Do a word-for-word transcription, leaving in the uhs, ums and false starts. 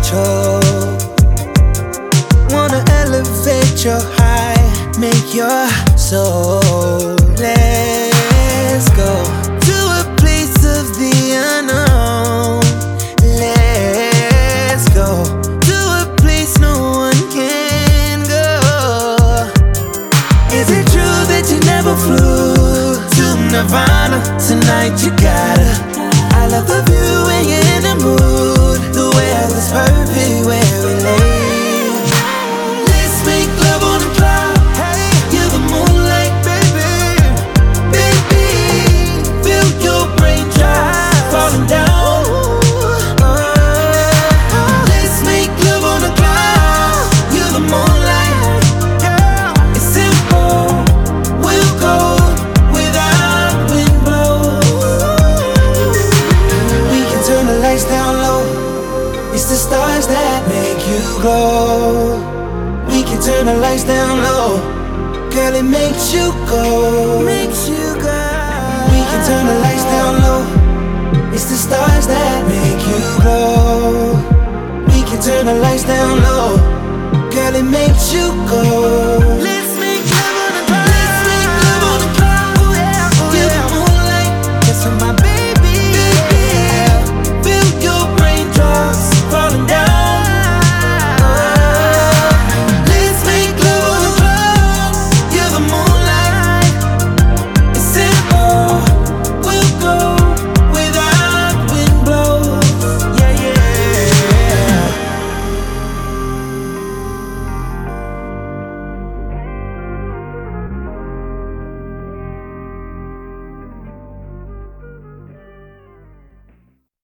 control. Wanna elevate your high, make your soul. Let's go to a place of the unknown. Let's go to a place no one can go. Is it true that you never flew to Nirvana? Tonight you gotta. I love the view when you're in the mood. The weather's perfect where we lay. Let's make love on the cloud. Hey, you're the moonlight, baby. Baby, feel your brain dry, falling down. Let's make love on the cloud. You're the moonlight. Yeah, it's simple. We'll go without wind blows. We can turn the lights down low. It's the stars that make you glow. We can turn the lights down low. Girl, it makes you go. Makes you go. We can turn the lights down low. It's the stars that make you glow. We can turn the lights down low. Girl, it makes you go.